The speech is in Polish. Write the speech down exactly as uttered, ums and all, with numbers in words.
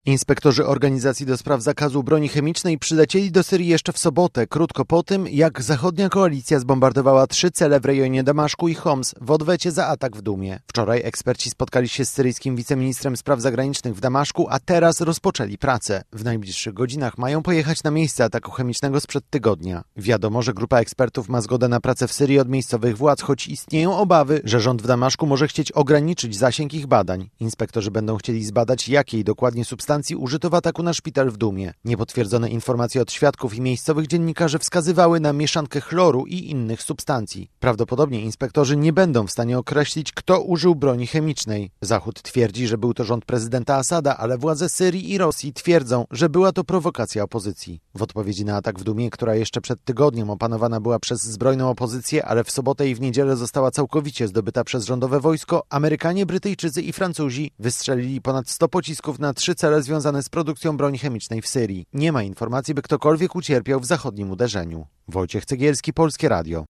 Inspektorzy Organizacji do Spraw Zakazu Broni Chemicznej przylecieli do Syrii jeszcze w sobotę, krótko po tym, jak zachodnia koalicja zbombardowała trzy cele w rejonie Damaszku i Homs w odwecie za atak w Dumie. Wczoraj eksperci spotkali się z syryjskim wiceministrem spraw zagranicznych w Damaszku, a teraz rozpoczęli pracę. W najbliższych godzinach mają pojechać na miejsce ataku chemicznego sprzed tygodnia. Wiadomo, że grupa ekspertów ma zgodę na pracę w Syrii od miejscowych władz, choć istnieją obawy, że rząd w Damaszku może chcieć ograniczyć zasięg ich badań. Inspektorzy będą chcieli zbadać, jakiej dokładnie substancji użyto w ataku na szpital w Dumie. Niepotwierdzone informacje od świadków i miejscowych dziennikarzy wskazywały na mieszankę chloru i innych substancji. Prawdopodobnie inspektorzy nie będą w stanie określić, kto użył broni chemicznej. Zachód twierdzi, że był to rząd prezydenta Asada, ale władze Syrii i Rosji twierdzą, że była to prowokacja opozycji. W odpowiedzi na atak w Dumie, która jeszcze przed tygodniem opanowana była przez zbrojną opozycję, ale w sobotę i w niedzielę została całkowicie zdobyta przez rządowe wojsko, Amerykanie, Brytyjczycy i Francuzi wystrzelili ponad sto pocisków na trzy cele związane z produkcją broni chemicznej w Syrii. Nie ma informacji, by ktokolwiek ucierpiał w zachodnim uderzeniu. Wojciech Cegielski, Polskie Radio.